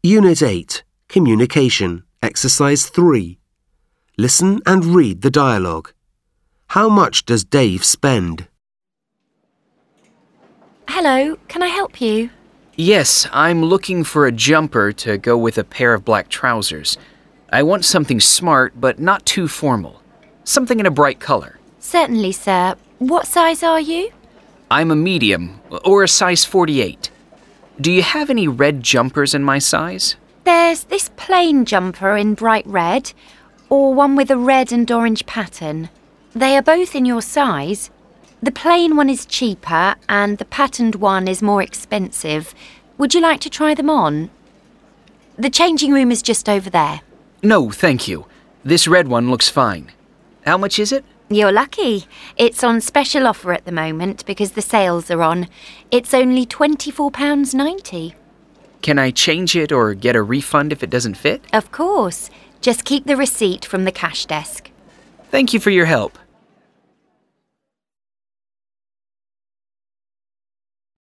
Unit 8, Communication, Exercise 3. Listen and read the dialogue. How much does Dave spend? Hello, can I help you? Yes, I'm looking for a jumper to go with a pair of black trousers. I want something smart but not too formal. Something in a bright color. Certainly, sir. What size are you? I'm a medium, or a size 48. Do you have any red jumpers in my size? There's this plain jumper in bright red, or one with a red and orange pattern. They are both in your size. The plain one is cheaper and the patterned one is more expensive. Would you like to try them on? The changing room is just over there. No, thank you. This red one looks fine. How much is it? You're lucky. It's on special offer at the moment because the sales are on. It's only £24.90. Can I change it or get a refund if it doesn't fit? Of course. Just keep the receipt from the cash desk. Thank you for your help.